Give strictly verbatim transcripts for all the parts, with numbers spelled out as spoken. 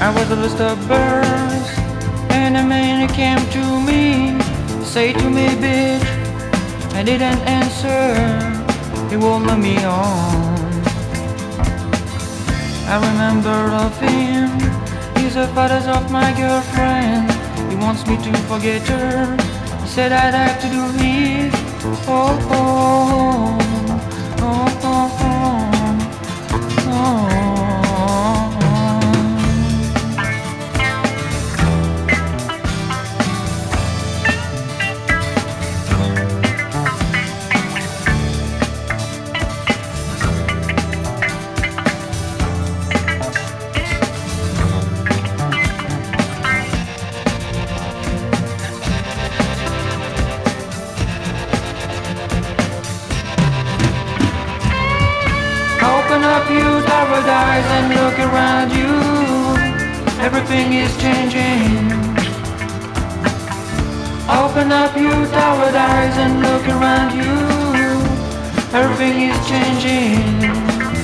I was a list of birds, and a man came to me, say to me, bitch. I didn't answer, he won't let me on. I remember of him, he's the father of my girlfriend. He wants me to forget her, he said I'd have to do it. Oh, oh, oh, oh, oh, oh, oh. Open up your paradise and look around you. Everything is changing. Open up your paradise and look around you. Everything is changing.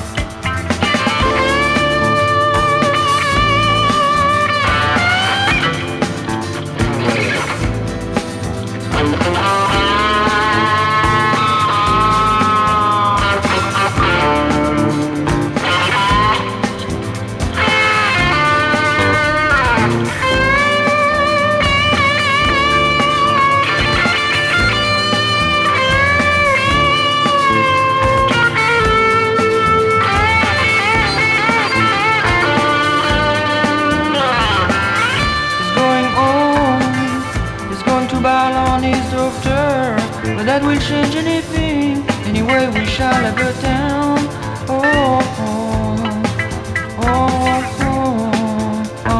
On his doctor, but that will change anything. Anyway, we shall have a town. Oh, oh, oh, oh, oh,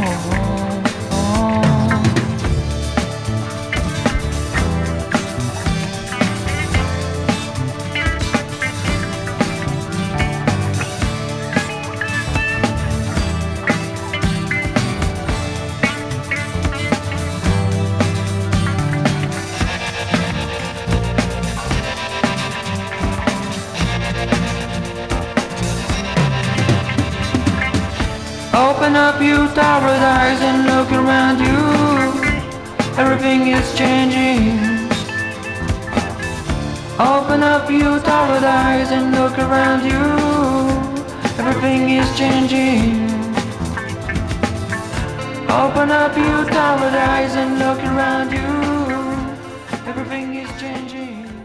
Open up your paradise and look around you. Everything is changing. Open up your paradise and look around you. Everything is changing. Open up your paradise and look around you. Everything is changing.